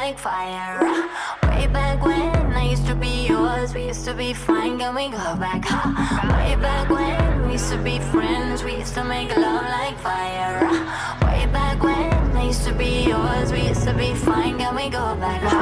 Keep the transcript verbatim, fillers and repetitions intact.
like fire. Way back when I used to be yours, we used to be fine, can we go back? Way back when we used to be friends, we used to make love like fire. Way back when I used to be yours, we used to be fine, can we go back?